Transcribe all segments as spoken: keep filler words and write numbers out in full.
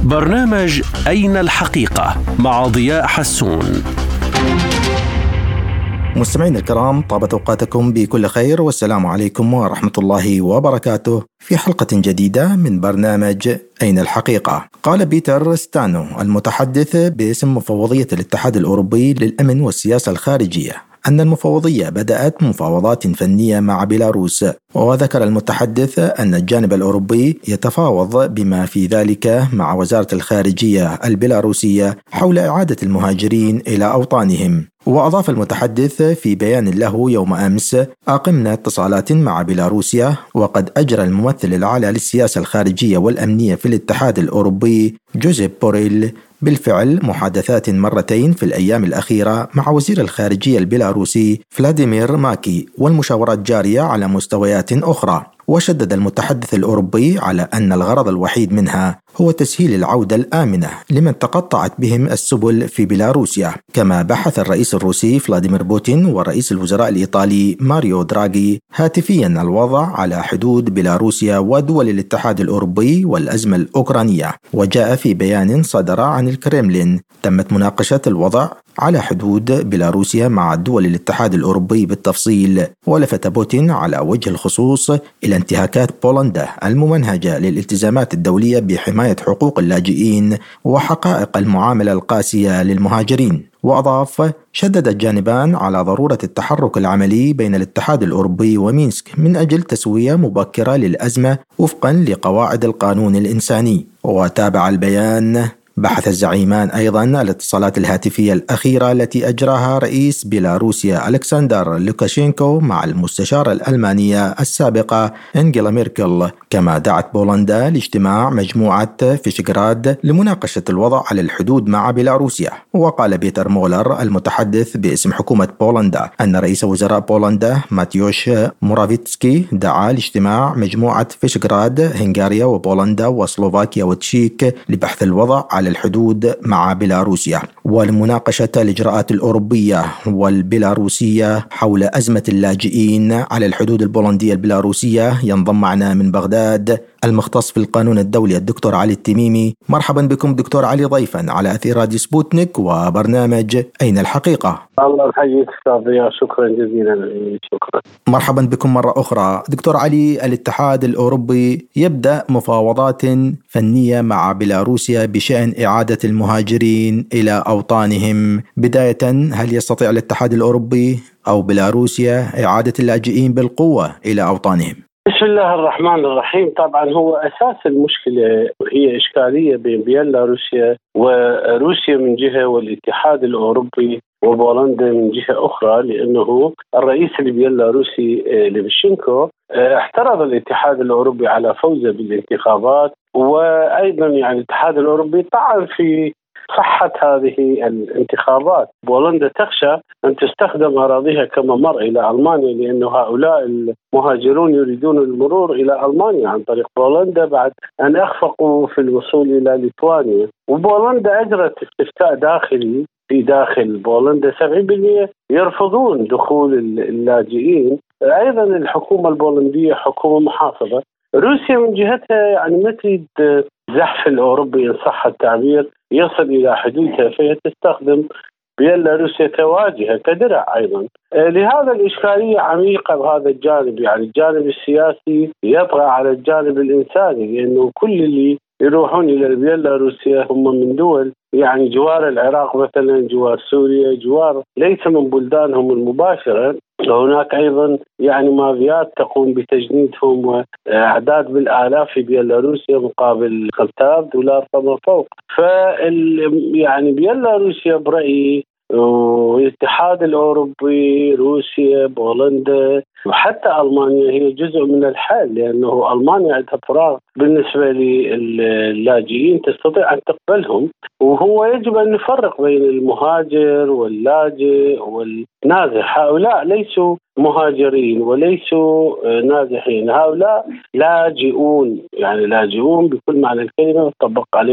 برنامج أين الحقيقة مع ضياء حسون. مستمعين الكرام، طابت أوقاتكم بكل خير والسلام عليكم ورحمة الله وبركاته. في حلقة جديدة من برنامج أين الحقيقة. قال بيتر ستانو المتحدث باسم مفوضية الاتحاد الأوروبي للأمن والسياسة الخارجية أن المفوضية بدأت مفاوضات فنية مع بيلاروس، وذكر المتحدث أن الجانب الأوروبي يتفاوض بما في ذلك مع وزارة الخارجية البيلاروسية حول إعادة المهاجرين إلى أوطانهم. وأضاف المتحدث في بيان له يوم أمس: أقمنا اتصالات مع بيلاروسيا، وقد أجرى الممثل الأعلى للسياسة الخارجية والأمنية في الاتحاد الأوروبي جوزيب بوريل بالفعل محادثات مرتين في الأيام الأخيرة مع وزير الخارجية البيلاروسي فلاديمير ماكي، والمشاورات جارية على مستويات أخرى. وشدد المتحدث الأوروبي على أن الغرض الوحيد منها هو تسهيل العودة الآمنة لمن تقطعت بهم السبل في بيلاروسيا. كما بحث الرئيس الروسي فلاديمير بوتين ورئيس الوزراء الإيطالي ماريو دراغي هاتفيا الوضع على حدود بيلاروسيا ودول الاتحاد الأوروبي والأزمة الأوكرانية. وجاء في بيان صدر عن الكريملين: تمت مناقشة الوضع على حدود بيلاروسيا مع دول الاتحاد الأوروبي بالتفصيل. ولفت بوتين على وجه الخصوص إلى انتهاكات بولندا الممنهجة للالتزامات الدولية بحماية حقوق اللاجئين وحقائق المعاملة القاسية للمهاجرين. وأضاف: شدد الجانبان على ضرورة التحرك العملي بين الاتحاد الأوروبي ومينسك من أجل تسوية مبكرة للأزمة وفقا لقواعد القانون الإنساني. وتابع البيان: بحث الزعيمان أيضا الاتصالات الهاتفية الأخيرة التي أجراها رئيس بيلاروسيا ألكسندر لوكاشينكو مع المستشارة الألمانية السابقة إنجيلا ميركل. كما دعت بولندا لاجتماع مجموعة فيشغراد لمناقشة الوضع على الحدود مع بيلاروسيا. وقال بيتر مولر المتحدث باسم حكومة بولندا أن رئيس وزراء بولندا ماتيوش مورافيتسكي دعا لاجتماع مجموعة فيشغراد هنغاريا وبولندا وسلوفاكيا وتشيك لبحث الوضع على الحدود مع بيلاروسيا ولمناقشة الإجراءات الأوروبية والبيلاروسية حول أزمة اللاجئين على الحدود البولندية البيلاروسية. ينضم معنا من بغداد المختص في القانون الدولي الدكتور علي التميمي. مرحبا بكم دكتور علي ضيفا على أثير راديو سبوتنيك وبرنامج أين الحقيقة. الله يحييك أستاذ، شكرا جزيلا. شكرا. مرحبا بكم مرة أخرى دكتور علي. الاتحاد الأوروبي يبدأ مفاوضات فنية مع بيلاروسيا بشأن إعادة المهاجرين إلى أوطانهم. بداية، هل يستطيع الاتحاد الأوروبي أو بيلاروسيا إعادة اللاجئين بالقوة إلى أوطانهم؟ بسم الله الرحمن الرحيم. طبعا هو أساس المشكلة هي إشكالية بين بيلاروسيا وروسيا من جهة والاتحاد الأوروبي وبولندا من جهة أخرى، لأنه الرئيس البيلاروسي لوكاشينكو احترض الاتحاد الأوروبي على فوزه بالانتخابات، وأيضا يعني الاتحاد الأوروبي طعن في صحة هذه الانتخابات. بولندا تخشى أن تستخدم أراضيها كممر إلى ألمانيا، لأن هؤلاء المهاجرون يريدون المرور إلى ألمانيا عن طريق بولندا بعد أن أخفقوا في الوصول إلى ليتوانيا. وبولندا أجرت استفتاء داخلي في داخل بولندا، سبعين بالمئة يرفضون دخول اللاجئين. أيضا الحكومة البولندية حكومة محافظة. روسيا من جهتها يعني ما تريد زحف الأوروبي إن صح التعبير يصل إلى حدودها، فهي تستخدم بيلاروسيا كواجهة كدرع أيضا. لهذا الإشكالية عميقة بهذا الجانب، يعني الجانب السياسي يطغى على الجانب الإنساني، لأنه كل اللي يروحون إلى بيلاروسيا هم من دول يعني جوار العراق مثلا، جوار سوريا، جوار ليس من بلدانهم المباشرة. هناك أيضا يعني مافيات تقوم بتجنيدهم وأعداد بالآلاف في بيلاروسيا مقابل خمسة آلاف دولار فما فوق. فال يعني بيلاروسيا برأيي والاتحاد الأوروبي، روسيا، بولندا وحتى ألمانيا هي جزء من الحل، لأنه ألمانيا عندها فراغ بالنسبة للاجئين تستطيع أن تقبلهم. وهو يجب أن نفرق بين المهاجر واللاجئ والنازح. هؤلاء ليسوا مهاجرين وليسوا نازحين، هؤلاء لاجئون، يعني لاجئون بكل معنى الكلمة، وطبق عليهم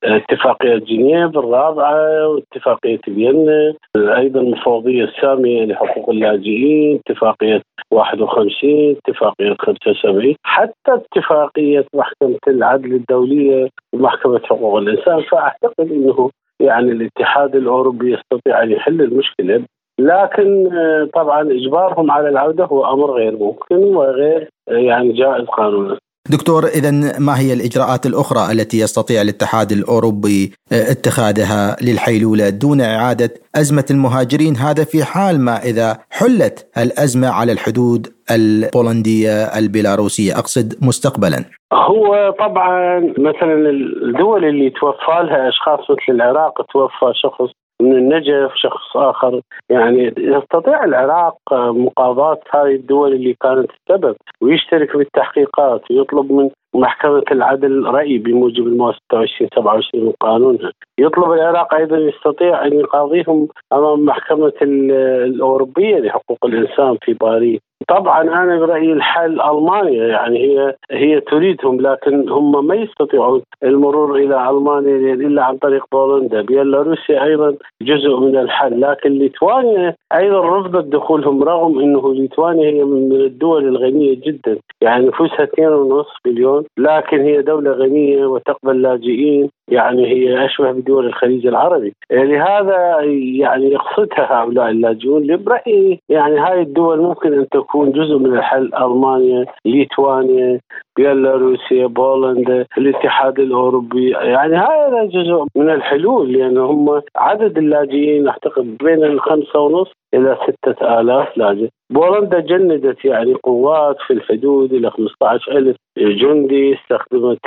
اتفاقية جنيف الرابعة واتفاقية فيينا، أيضا المفوضية السامية لحقوق اللاجئين، اتفاقية واحد وخمسين، اتفاقية خمسة وسبعين، حتى اتفاقية محكمة العدل الدولية ومحكمة حقوق الإنسان. فأعتقد أنه يعني الاتحاد الأوروبي يستطيع أن يحل المشكلة، لكن طبعا إجبارهم على العودة هو أمر غير ممكن وغير يعني جائز قانونا. دكتور، إذن ما هي الإجراءات الأخرى التي يستطيع الاتحاد الأوروبي اتخاذها للحيلولة دون إعادة أزمة المهاجرين، هذا في حال ما إذا حلت الأزمة على الحدود البولندية البيلاروسية، أقصد مستقبلا؟ هو طبعا مثلا الدول اللي توفى لها أشخاص مثل العراق، توفى شخص من النجف، شخص آخر، يعني يستطيع العراق مقاضاة هذه الدول اللي كانت السبب ويشترك بالتحقيقات ويطلب من محكمة العدل رأي بموجب المواد ستة وعشرين سبعة وعشرين من قانونها. يطلب العراق أيضا يستطيع أن يقاضيهم أمام محكمة الأوروبية لحقوق الإنسان في باريس. طبعا أنا برأيي الحل ألمانيا، يعني هي هي تريدهم، لكن هم ما يستطيعون المرور إلى ألمانيا إلا عن طريق بولندا. بيلاروسيا أيضا جزء من الحل، لكن ليتوانيا أيضا رفضت دخولهم، رغم أنه ليتوانيا هي من الدول الغنية جدا، يعني نفوسها اثنين ونصف مليون، لكن هي دولة غنية وتقبل لاجئين، يعني هي أشبه بدول الخليج العربي. لهذا يعني يقصدها هؤلاء اللاجئون. برأيي يعني هاي الدول ممكن أن تكون جزء من الحل، ألمانيا، ليتوانيا، بيلاروسيا، بولندا، الاتحاد الأوروبي، يعني هذا جزء من الحلول، لأن هم عدد اللاجئين أعتقد بين الخمسة ونصف إلى ستة آلاف لاجئ. بولندا جندت يعني قوات في الحدود إلى خمسة عشر ألف جندي، استخدمت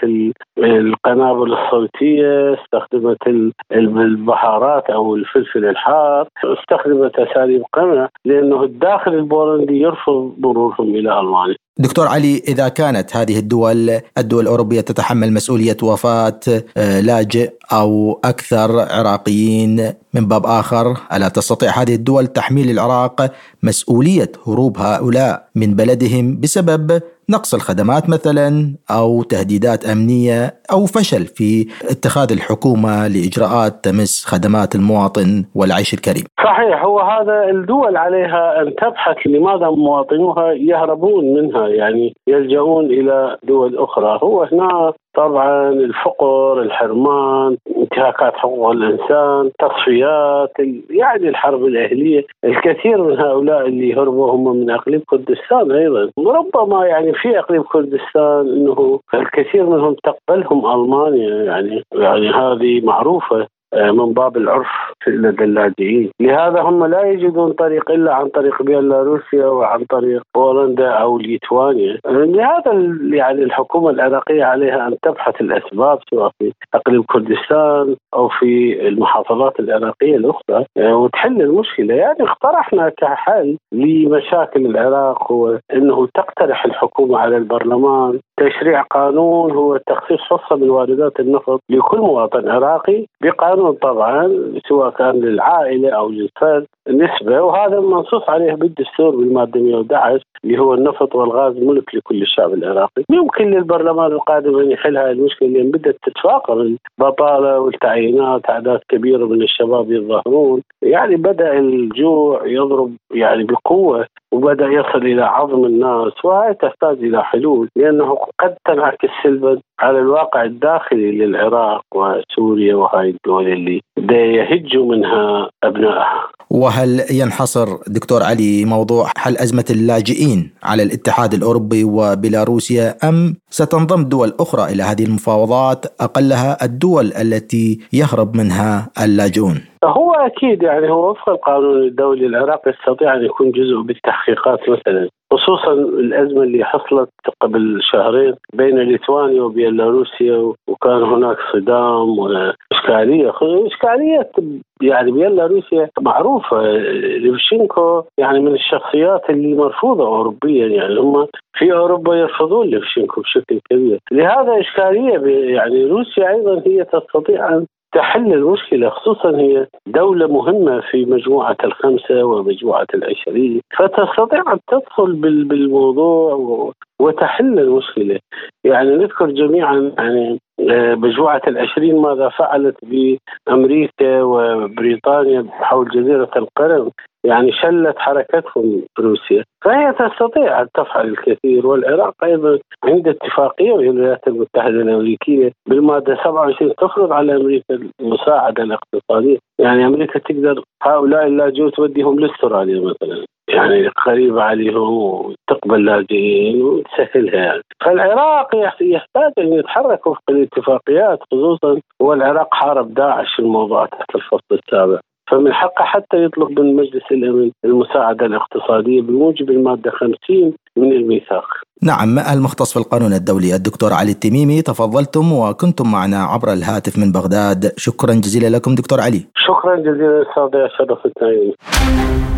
القنابل الصوتية، استخدمت البهارات أو الفلفل الحار، استخدمت أساليب قمع، لأنه الداخل البولندي يرفض مرورهم إلى ألمانيا. دكتور علي، إذا كانت هذه الدول الدول الأوروبية تتحمل مسؤولية وفاة لاجئ أو أكثر عراقيين من باب آخر، ألا تستطيع هذه الدول تحميل العراق مسؤولية هروب هؤلاء من بلدهم بسبب نقص الخدمات مثلا أو تهديدات أمنية أو فشل في اتخاذ الحكومة لإجراءات تمس خدمات المواطن والعيش الكريم؟ صحيح، هو هذا الدول عليها أن تبحث لماذا مواطنوها يهربون منها، يعني يلجؤون إلى دول أخرى. هو هنا طبعا الفقر، الحرمان، انتهاكات حقوق الإنسان، تصفيات، يعني الحرب الأهلية. الكثير من هؤلاء اللي هربوا هم من أقليم كردستان أيضا، وربما يعني في أقليم كردستان أنه الكثير منهم تقبلهم ألمانيا، يعني يعني هذه معروفة من باب العرف لدى اللاجئين. لهذا هم لا يجدون طريق إلا عن طريق بيلاروسيا وعن طريق بولندا أو ليتوانيا. لهذا يعني الحكومة العراقية عليها أن تبحث الأسباب، سواء في أقليم كردستان أو في المحافظات العراقية الأخرى، وتحل المشكلة. يعني اقترحنا كحل لمشاكل العراق هو أنه تقترح الحكومة على البرلمان تشريع قانون هو تخصيص حصة من واردات النفط لكل مواطن عراقي بقانون، طبعا سواء كان للعائلة أو للفرد نسبة، وهذا منصوص عليه بالدستور بالمادة مئة وأحد عشر اللي هو النفط والغاز ملك لكل الشعب العراقي. يمكن للبرلمان القادم أن يحل هذه المشكلة، لأن بدأت تتفاقم البطالة والتعيينات، أعداد كبيرة من الشباب يظهرون، يعني بدأ الجوع يضرب يعني بقوة وبدأ يصل إلى عظم الناس، وهي تحتاج إلى حلول، لأنه قد تنعكس سلبا على الواقع الداخلي للعراق وسوريا وهاي الدول اللي يهجوا منها أبنائها. وهل ينحصر دكتور علي موضوع حل أزمة اللاجئين على الاتحاد الأوروبي وبيلاروسيا، أم ستنضم دول أخرى إلى هذه المفاوضات أقلها الدول التي يهرب منها اللاجئون؟ هو أكيد يعني هو وفق القانون الدولي العراق يستطيع أن يكون جزء بالتحقيقات، مثلا خصوصا الأزمة اللي حصلت قبل شهرين بين ليتوانيا وبيلاروسيا، وكان هناك صدام وإشكالية إشكالية يعني بيلاروسيا معروفة. ليفشينكو يعني من الشخصيات اللي مرفوضة أوروبيا، يعني هم في أوروبا يرفضون ليفشينكو بشكل كبير. لهذا إشكالية يعني روسيا أيضا هي تستطيع أن تحل المشكلة، خصوصا هي دولة مهمة في مجموعة الخمسة ومجموعة العشرين، فتستطيع أن تدخل بالموضوع وتحل المشكلة. يعني نذكر جميعا يعني مجموعة العشرين ماذا فعلت بأمريكا وبريطانيا حول جزيرة القرم، يعني شلت حركتهم روسيا، فهي تستطيع أن تفعل الكثير. والعراق أيضا عند اتفاقية مع الولايات المتحدة الأمريكية بالمادة سبعة وعشرين تفرض على أمريكا المساعدة الاقتصادية، يعني أمريكا تقدر هؤلاء اللاجئين توديهم لاستراليا مثلا، يعني قريبة عليهم وتقبل لاجئين وتسهلها يعني. فالعراق يحتاج أن يتحرك وفق الاتفاقيات، خصوصا هو العراق حارب داعش في الموضوع تحت الفصل السابع، فمن حقه حتى يطلب من مجلس الأمن المساعدة الاقتصادية بموجب المادة خمسين من الميثاق. نعم، المختص في القانون الدولي الدكتور علي التميمي، تفضلتم وكنتم معنا عبر الهاتف من بغداد. شكرا جزيلا لكم دكتور علي. شكرا جزيلا أستاذ، شرفتنا.